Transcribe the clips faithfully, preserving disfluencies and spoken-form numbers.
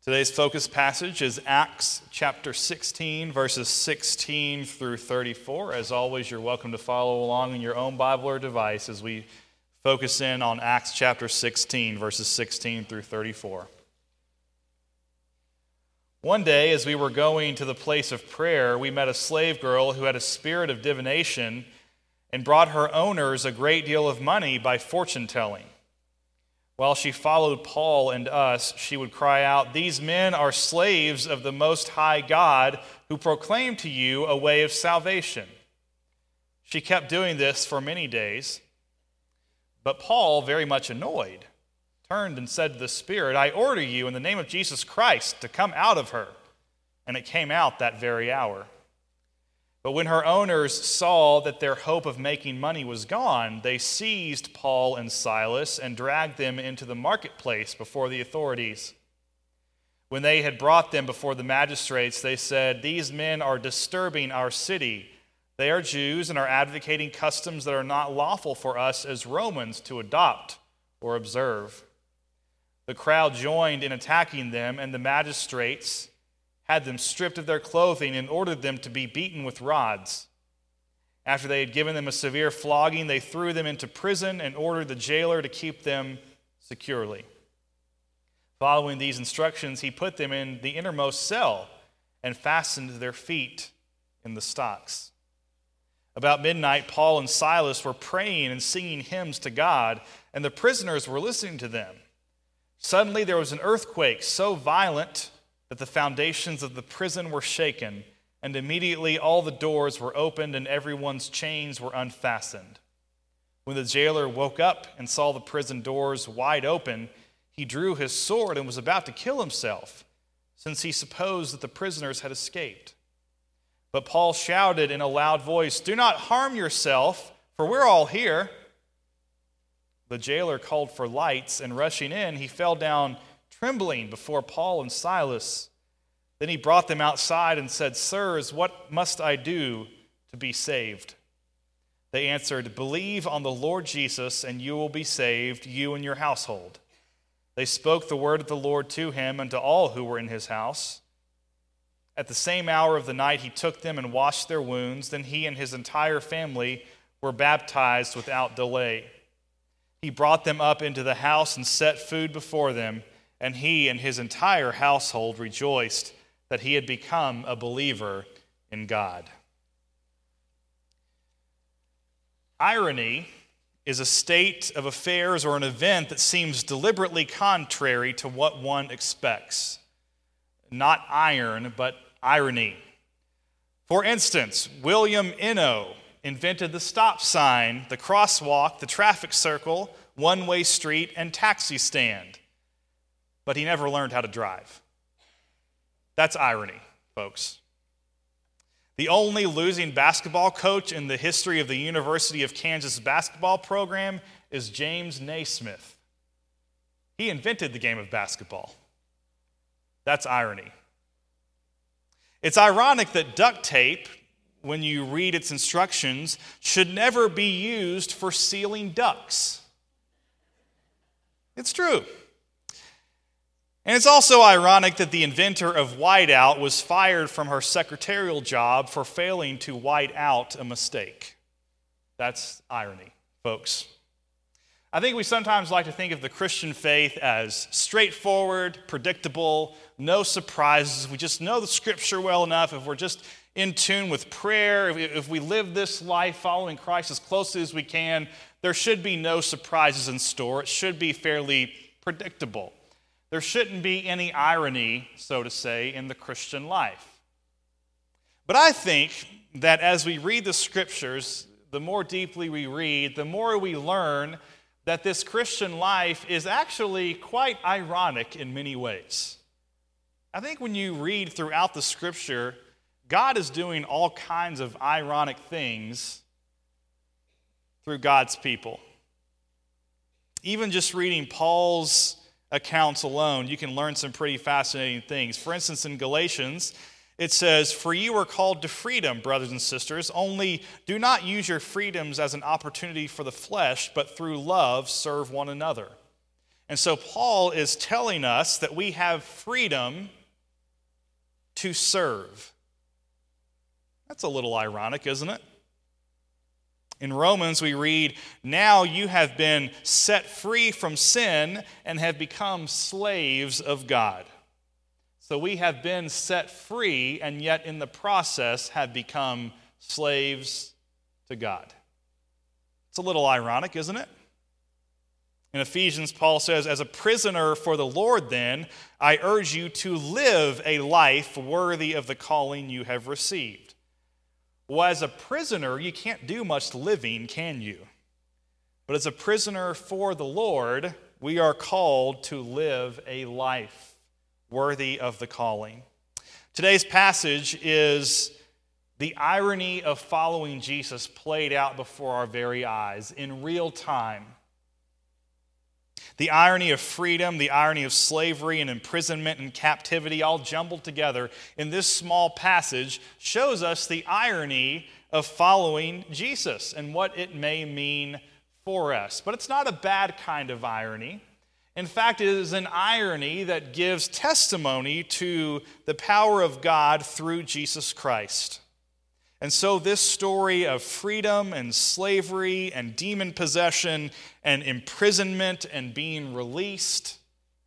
Today's focus passage is Acts chapter sixteen, verses sixteen through thirty-four. As always, you're welcome to follow along in your own Bible or device as we focus in on Acts chapter sixteen, verses sixteen through thirty-four. One day, as we were going to the place of prayer, we met a slave girl who had a spirit of divination and brought her owners a great deal of money by fortune-telling. While she followed Paul and us, she would cry out, "These men are slaves of the Most High God who proclaim to you a way of salvation." She kept doing this for many days. But Paul, very much annoyed, turned and said to the spirit, "I order you in the name of Jesus Christ to come out of her." And it came out that very hour. But when her owners saw that their hope of making money was gone, they seized Paul and Silas and dragged them into the marketplace before the authorities. When they had brought them before the magistrates, they said, "These men are disturbing our city. They are Jews and are advocating customs that are not lawful for us as Romans to adopt or observe." The crowd joined in attacking them, and the magistrates had them stripped of their clothing and ordered them to be beaten with rods. After they had given them a severe flogging, they threw them into prison and ordered the jailer to keep them securely. Following these instructions, he put them in the innermost cell and fastened their feet in the stocks. About midnight, Paul and Silas were praying and singing hymns to God, and the prisoners were listening to them. Suddenly there was an earthquake so violent that the foundations of the prison were shaken, and immediately all the doors were opened and everyone's chains were unfastened. When the jailer woke up and saw the prison doors wide open, he drew his sword and was about to kill himself, since he supposed that the prisoners had escaped. But Paul shouted in a loud voice, "Do not harm yourself, for we're all here." The jailer called for lights, and rushing in, he fell down trembling before Paul and Silas. Then he brought them outside and said, "Sirs, what must I do to be saved?" They answered, "Believe on the Lord Jesus, and you will be saved, you and your household." They spoke the word of the Lord to him and to all who were in his house. At the same hour of the night he took them and washed their wounds. Then he and his entire family were baptized without delay. He brought them up into the house and set food before them, and he and his entire household rejoiced that he had become a believer in God. Irony is a state of affairs or an event that seems deliberately contrary to what one expects. Not iron, but irony. For instance, William Inno invented the stop sign, the crosswalk, the traffic circle, one-way street, and taxi stand. But he never learned how to drive. That's irony, folks. The only losing basketball coach in the history of the University of Kansas basketball program is James Naismith. He invented the game of basketball. That's irony. It's ironic that duct tape, when you read its instructions, should never be used for sealing ducks. It's true. And it's also ironic that the inventor of whiteout was fired from her secretarial job for failing to white out a mistake. That's irony, folks. I think we sometimes like to think of the Christian faith as straightforward, predictable, no surprises. We just know the scripture well enough. If we're just in tune with prayer, if we live this life following Christ as closely as we can, there should be no surprises in store. It should be fairly predictable. There shouldn't be any irony, so to say, in the Christian life. But I think that as we read the scriptures, the more deeply we read, the more we learn that this Christian life is actually quite ironic in many ways. I think when you read throughout the scripture, God is doing all kinds of ironic things through God's people. Even just reading Paul's accounts alone, you can learn some pretty fascinating things. For instance, in Galatians, it says, "For you are called to freedom, brothers and sisters, only do not use your freedoms as an opportunity for the flesh, but through love serve one another. And so Paul is telling us that we have freedom to serve. That's a little ironic, isn't it? In Romans, we read, "Now you have been set free from sin and have become slaves of God." So we have been set free and yet in the process have become slaves to God. It's a little ironic, isn't it? In Ephesians, Paul says, "As a prisoner for the Lord, then, I urge you to live a life worthy of the calling you have received." Well, as a prisoner, you can't do much living, can you? But as a prisoner for the Lord, we are called to live a life worthy of the calling. Today's passage is the irony of following Jesus played out before our very eyes in real time. The irony of freedom, the irony of slavery and imprisonment and captivity, all jumbled together in this small passage, shows us the irony of following Jesus and what it may mean for us. But it's not a bad kind of irony. In fact, it is an irony that gives testimony to the power of God through Jesus Christ. And so this story of freedom and slavery and demon possession and imprisonment and being released,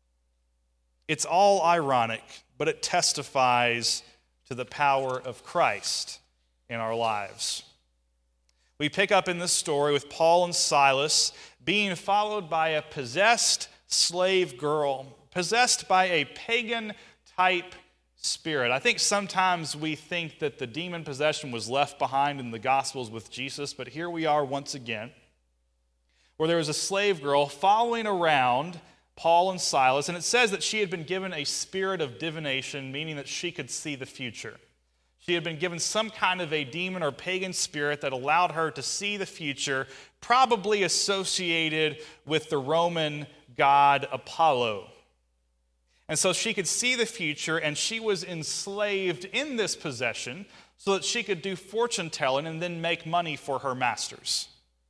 it's all ironic, but it testifies to the power of Christ in our lives. We pick up in this story with Paul and Silas being followed by a possessed slave girl, possessed by a pagan-type spirit. I think sometimes we think that the demon possession was left behind in the Gospels with Jesus, but here we are once again, where there was a slave girl following around Paul and Silas, and it says that she had been given a spirit of divination, meaning that she could see the future. She had been given some kind of a demon or pagan spirit that allowed her to see the future, probably associated with the Roman god Apollo. And so she could see the future, and she was enslaved in this possession so that she could do fortune telling and then make money for her masters.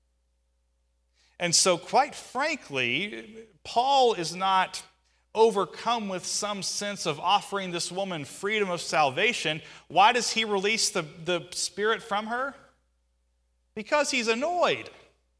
And so, quite frankly, Paul is not overcome with some sense of offering this woman freedom of salvation. Why does he release the, the spirit from her? Because he's annoyed.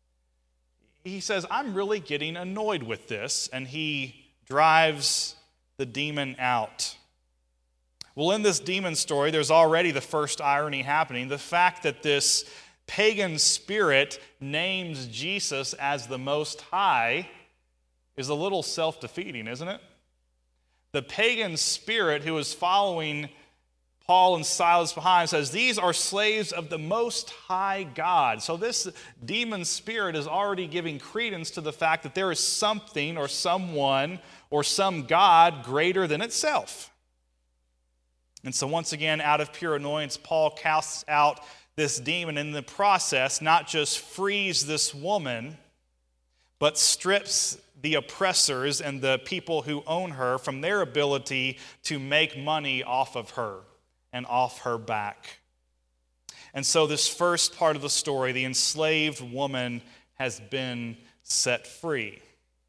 He says, "I'm really getting annoyed with this," and he drives the demon out. Well, in this demon story, there's already the first irony happening. The fact that this pagan spirit names Jesus as the Most High is a little self-defeating, isn't it? The pagan spirit who is following Paul and Silas behind says, "These are slaves of the Most High God." So this demon spirit is already giving credence to the fact that there is something or someone or some God greater than itself. And so once again, out of pure annoyance, Paul casts out this demon, and in the process not just frees this woman, but strips the oppressors and the people who own her from their ability to make money off of her and off her back. And so this first part of the story, the enslaved woman has been set free.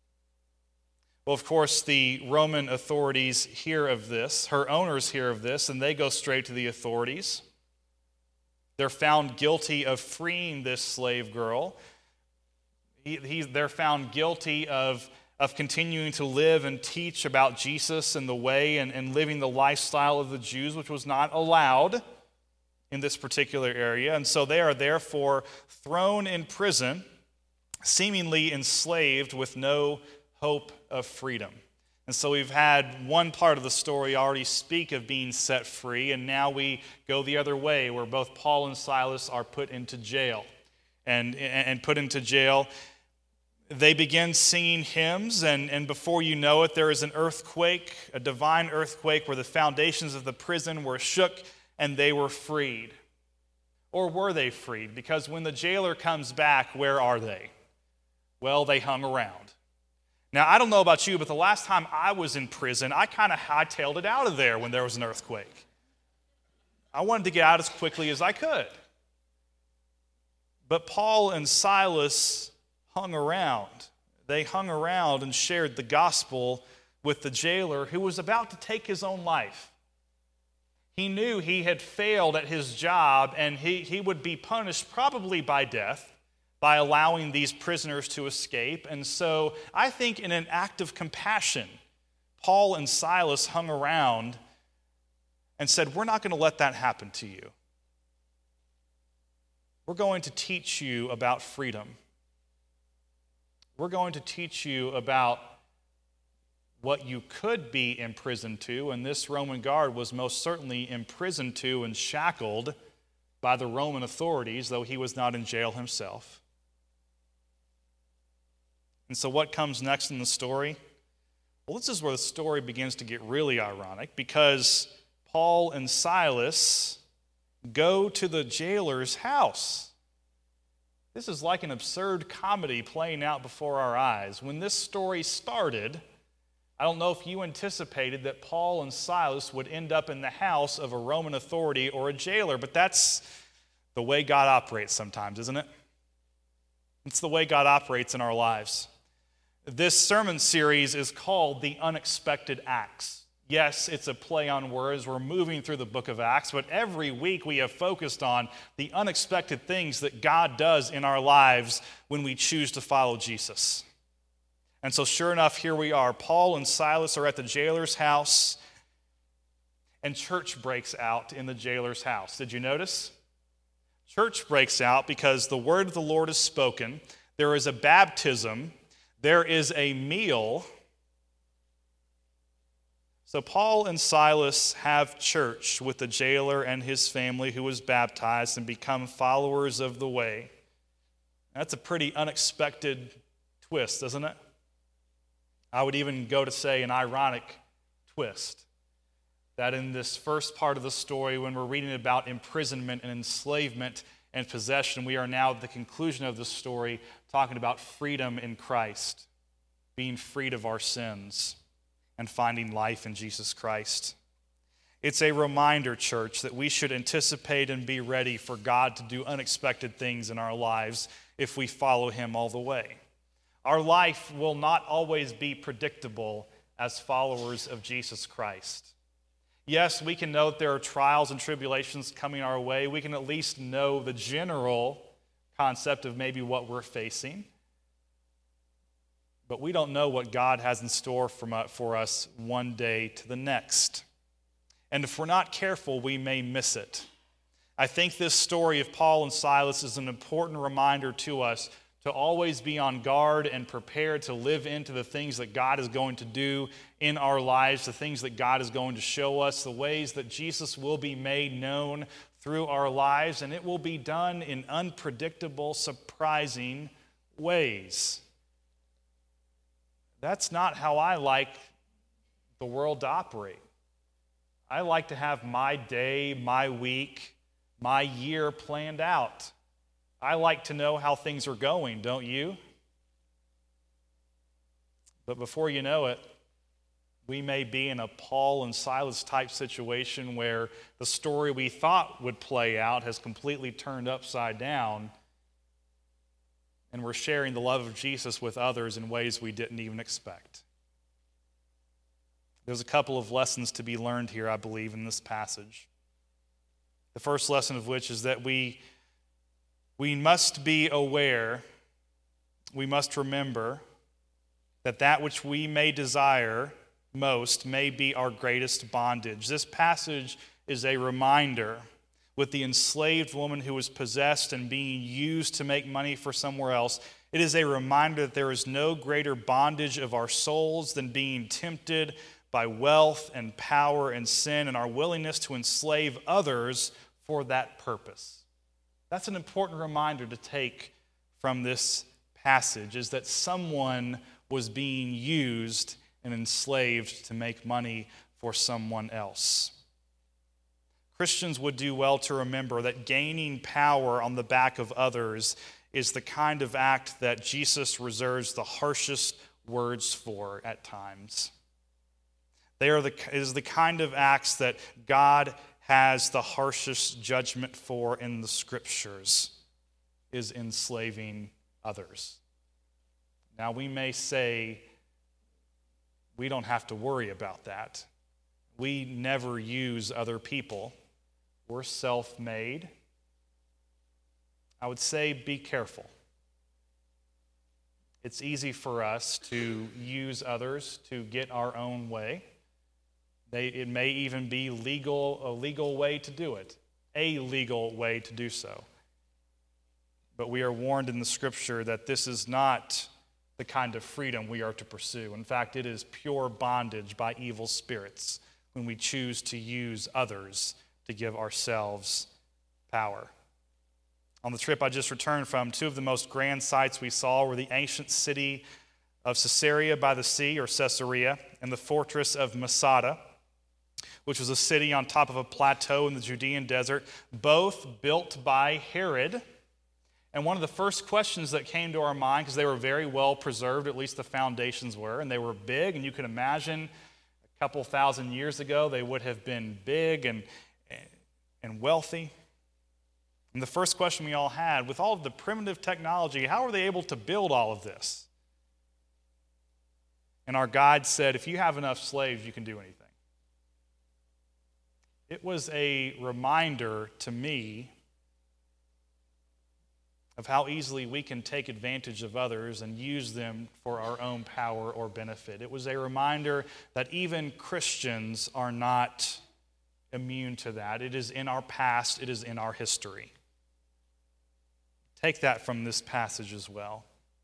Well, of course, the Roman authorities hear of this. Her owners hear of this, and they go straight to the authorities. They're found guilty of freeing this slave girl. He, he, they're found guilty of, of continuing to live and teach about Jesus and the way and, and living the lifestyle of the Jews, which was not allowed in this particular area. And so they are therefore thrown in prison, seemingly enslaved with no hope of freedom. And so we've had one part of the story already speak of being set free, and now we go the other way, where both Paul and Silas are put into jail. And, and put into jail, they begin singing hymns, and, and before you know it, there is an earthquake, a divine earthquake, where the foundations of the prison were shook and they were freed. Or were they freed? Because when the jailer comes back, where are they? Well, they hung around. Now, I don't know about you, but the last time I was in prison, I kind of hightailed it out of there when there was an earthquake. I wanted to get out as quickly as I could. But Paul and Silas hung around. they hung around and shared the gospel with the jailer who was about to take his own life. He knew he had failed at his job, and he, he would be punished probably by death by allowing these prisoners to escape. And so I think in an act of compassion, Paul and Silas hung around and said, we're not going to let that happen to you. We're going to teach you about freedom. We're going to teach you about what you could be imprisoned to, and this Roman guard was most certainly imprisoned to and shackled by the Roman authorities, though he was not in jail himself. And so what comes next in the story? Well, this is where the story begins to get really ironic, because Paul and Silas go to the jailer's house. This is like an absurd comedy playing out before our eyes. When this story started, I don't know if you anticipated that Paul and Silas would end up in the house of a Roman authority or a jailer, but that's the way God operates sometimes, isn't it? It's the way God operates in our lives. This sermon series is called The Unexpected Acts. Yes, it's a play on words. We're moving through the book of Acts, but every week we have focused on the unexpected things that God does in our lives when we choose to follow Jesus. And so sure enough, here we are. Paul and Silas are at the jailer's house, and church breaks out in the jailer's house. Did you notice? Church breaks out because the word of the Lord is spoken. There is a baptism. There is a meal. So Paul and Silas have church with the jailer and his family who was baptized and become followers of the way. That's a pretty unexpected twist, isn't it? I would even go to say an ironic twist. That in this first part of the story, when we're reading about imprisonment and enslavement and possession, we are now at the conclusion of the story talking about freedom in Christ, being freed of our sins and finding life in Jesus Christ. It's a reminder, church, that we should anticipate and be ready for God to do unexpected things in our lives if we follow him all the way. Our life will not always be predictable as followers of Jesus Christ. Yes, we can know that there are trials and tribulations coming our way. We can at least know the general concept of maybe what we're facing. But we don't know what God has in store for us one day to the next. And if we're not careful, we may miss it. I think this story of Paul and Silas is an important reminder to us to always be on guard and prepared to live into the things that God is going to do in our lives, the things that God is going to show us, the ways that Jesus will be made known through our lives, and it will be done in unpredictable, surprising ways. That's not how I like the world to operate. I like to have my day, my week, my year planned out. I like to know how things are going, don't you? But before you know it, we may be in a Paul and Silas type situation where the story we thought would play out has completely turned upside down, and we're sharing the love of Jesus with others in ways we didn't even expect. There's a couple of lessons to be learned here, I believe, in this passage. The first lesson of which is that we We must be aware, we must remember that that which we may desire most may be our greatest bondage. This passage is a reminder with the enslaved woman who was possessed and being used to make money for somewhere else. It is a reminder that there is no greater bondage of our souls than being tempted by wealth and power and sin and our willingness to enslave others for that purpose. That's an important reminder to take from this passage, is that someone was being used and enslaved to make money for someone else. Christians would do well to remember that gaining power on the back of others is the kind of act that Jesus reserves the harshest words for at times. They are the, it is the kind of acts that God has the harshest judgment for in the scriptures, is enslaving others. Now, we may say we don't have to worry about that. We never use other people. We're self-made. I would say be careful. It's easy for us to use others to get our own way. They, it may even be legal, a legal way to do it, a legal way to do so. But we are warned in the Scripture that this is not the kind of freedom we are to pursue. In fact, it is pure bondage by evil spirits when we choose to use others to give ourselves power. On the trip I just returned from, two of the most grand sights we saw were the ancient city of Caesarea by the sea, or Caesarea, and the fortress of Masada, which was a city on top of a plateau in the Judean desert, both built by Herod. And one of the first questions that came to our mind, because they were very well preserved, at least the foundations were, and they were big, and you can imagine a couple thousand years ago they would have been big and, and wealthy. And the first question we all had, with all of the primitive technology, how were they able to build all of this? And our guide said, if you have enough slaves, you can do anything. It was a reminder to me of how easily we can take advantage of others and use them for our own power or benefit. It was a reminder that even Christians are not immune to that. It is in our past, it is in our history. Take that from this passage as well.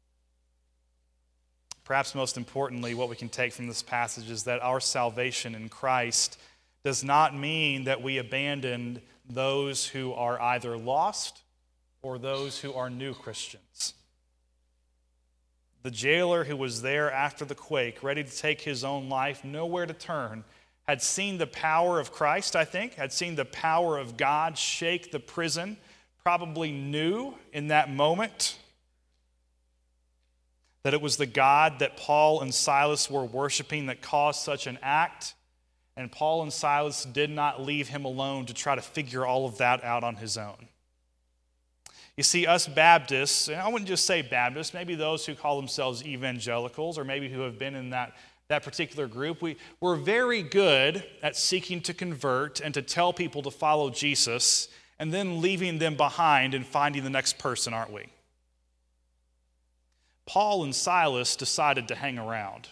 Perhaps most importantly, what we can take from this passage is that our salvation in Christ does not mean that we abandon those who are either lost or those who are new Christians. The jailer who was there after the quake, ready to take his own life, nowhere to turn, had seen the power of Christ, I think, had seen the power of God shake the prison, probably knew in that moment that it was the God that Paul and Silas were worshiping that caused such an act, and Paul and Silas did not leave him alone to try to figure all of that out on his own. You see, us Baptists, and I wouldn't just say Baptists, maybe those who call themselves evangelicals, or maybe who have been in that, that particular group, we, we're very good at seeking to convert and to tell people to follow Jesus, and then leaving them behind and finding the next person, aren't we? Paul and Silas decided to hang around.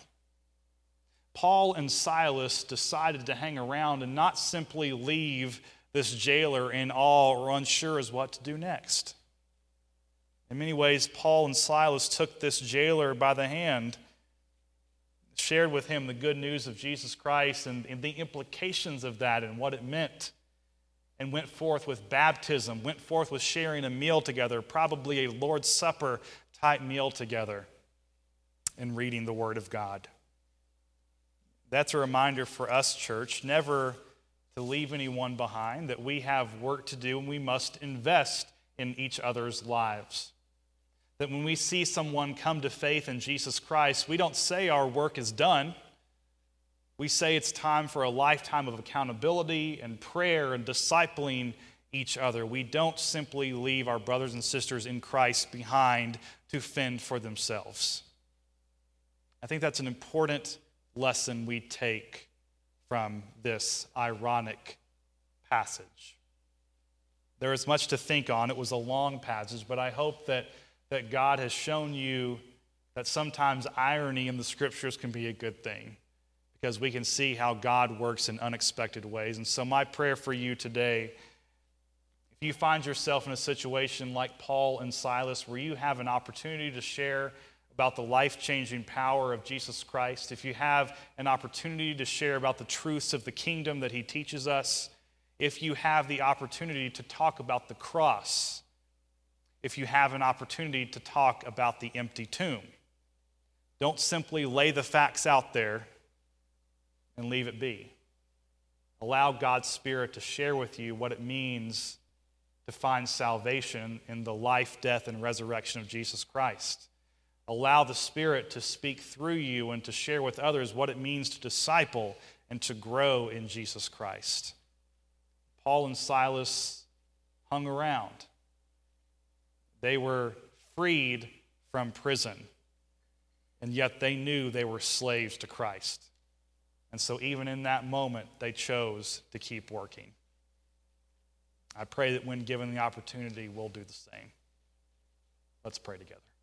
Paul and Silas decided to hang around and not simply leave this jailer in awe or unsure as what to do next. In many ways, Paul and Silas took this jailer by the hand, shared with him the good news of Jesus Christ and, and the implications of that and what it meant, and went forth with baptism, went forth with sharing a meal together, probably a Lord's Supper type meal together, and reading the Word of God. That's a reminder for us, church, never to leave anyone behind, that we have work to do and we must invest in each other's lives. That when we see someone come to faith in Jesus Christ, we don't say our work is done. We say it's time for a lifetime of accountability and prayer and discipling each other. We don't simply leave our brothers and sisters in Christ behind to fend for themselves. I think that's an important lesson we take from this ironic passage. There is much to think on. It was a long passage, but I hope that, that God has shown you that sometimes irony in the Scriptures can be a good thing, because we can see how God works in unexpected ways. And so my prayer for you today, if you find yourself in a situation like Paul and Silas, where you have an opportunity to share about the life-changing power of Jesus Christ, if you have an opportunity to share about the truths of the kingdom that he teaches us, if you have the opportunity to talk about the cross, if you have an opportunity to talk about the empty tomb, don't simply lay the facts out there and leave it be. Allow God's Spirit to share with you what it means to find salvation in the life, death, and resurrection of Jesus Christ. Allow the Spirit to speak through you and to share with others what it means to disciple and to grow in Jesus Christ. Paul and Silas hung around. They were freed from prison. and yet they knew they were slaves to Christ. And so even in that moment, they chose to keep working. I pray that when given the opportunity, we'll do the same. Let's pray together.